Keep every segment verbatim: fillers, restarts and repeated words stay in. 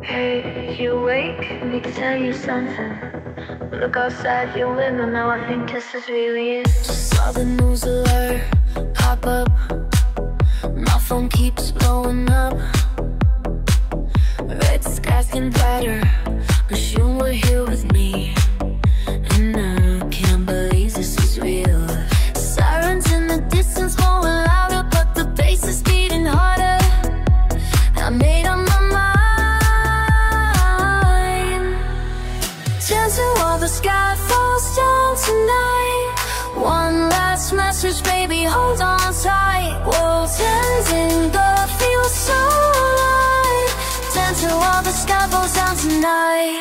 Hey, you awake? Let me tell you something. Look outside your window now, I think this is really it. Just saw the news alert pop up. My phone keeps blowing up. Red skies getting brighter, 'cause you were here with me. And I can't believe this is real. Sirens in the distance going louder, but the bass is beating harder. I made up my mind. Dance while the sky falls down tonight. One last message, baby, hold on tight. World's ending, but feels so alive. Dance while the sky falls down tonight.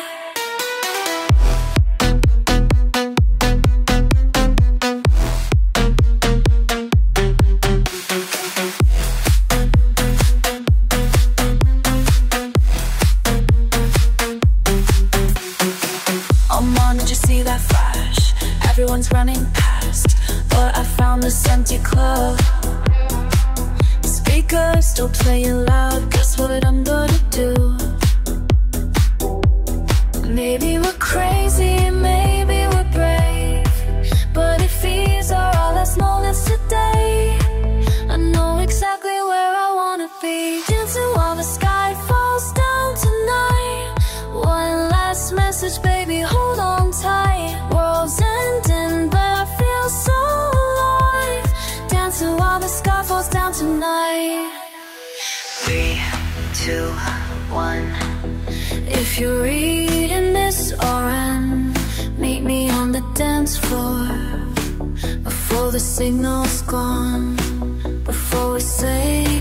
Everyone's running past, but I found this empty club. Speakers still playing loud. Guess what I'm gonna do? Maybe we're crazy, maybe we're brave, but if these are all that's known as today, I know exactly where I wanna be. Dancing while the sky falls down tonight. One last message, baby, hold on tight. World's ending, but I feel so alive. Dancing while the sky falls down tonight. Three, two, one. If you're reading this or end, meet me on the dance floor before the signal's gone, before we say